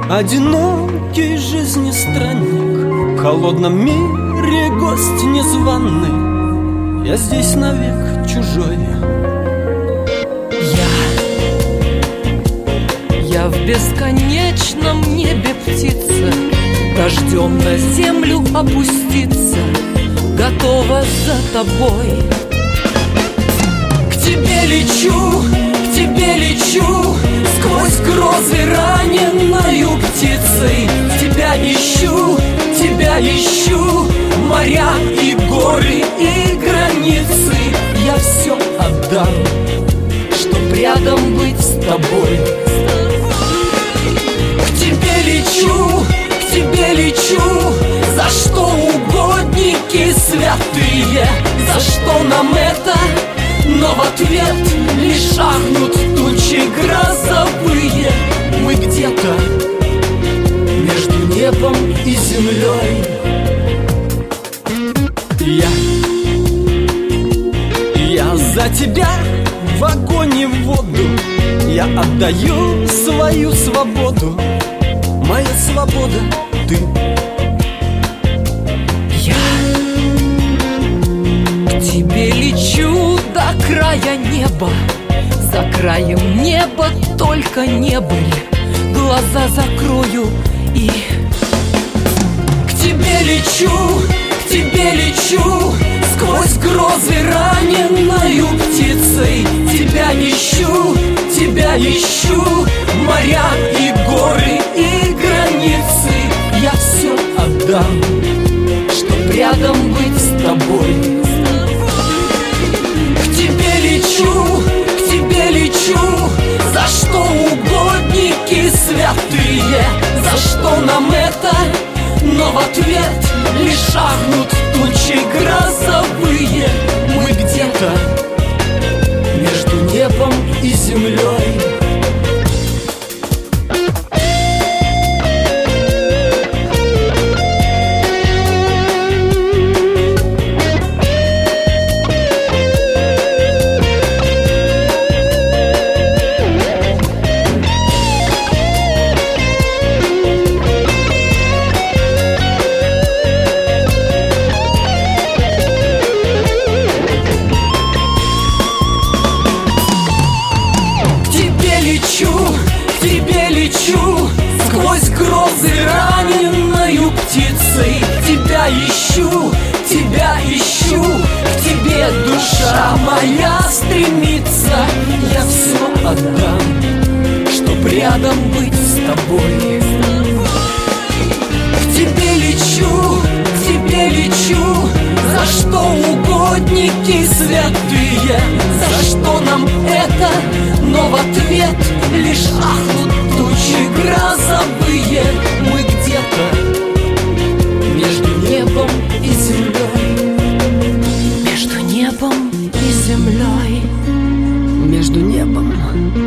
Одинокий жизни странник, в холодном мире гость незваный. Я здесь навек чужой. Я в бесконечном небе птица, дождем на землю опуститься, готова за тобой. К тебе лечу, сквозь грозы раненною птицей. Тебя ищу, моря и горы и границы. Я все отдам, чтоб рядом быть с тобой. К тебе лечу, за что угодники святые, за что нам это? Но в ответ лишь ахнут тучи грозовые. Мы где-то между небом и землей. Я за тебя в огонь и в воду. Я отдаю свою свободу. Моя свобода — ты. К тебе лечу до края неба. За краем неба только небыль. Глаза закрою и... К тебе лечу, сквозь грозы раненою птицей. Тебя ищу, моря и горы и границы. Я все отдам, чтоб рядом быть с тобой. К тебе лечу, за что угодники святые, за что нам это? Но в ответ лишь ахнут тучи грозовые. Мы где-то между небом и землей. К тебе лечу, сквозь грозы раненою птицей. Тебя ищу, к тебе душа моя стремится. Я все отдам, чтоб рядом быть с тобой. К тебе лечу, за что угодники святые, за что нам это? Но в ответ лишь ахнут тучи грозовые. Мы где-то между небом и землей. Между небом и землей. Между небом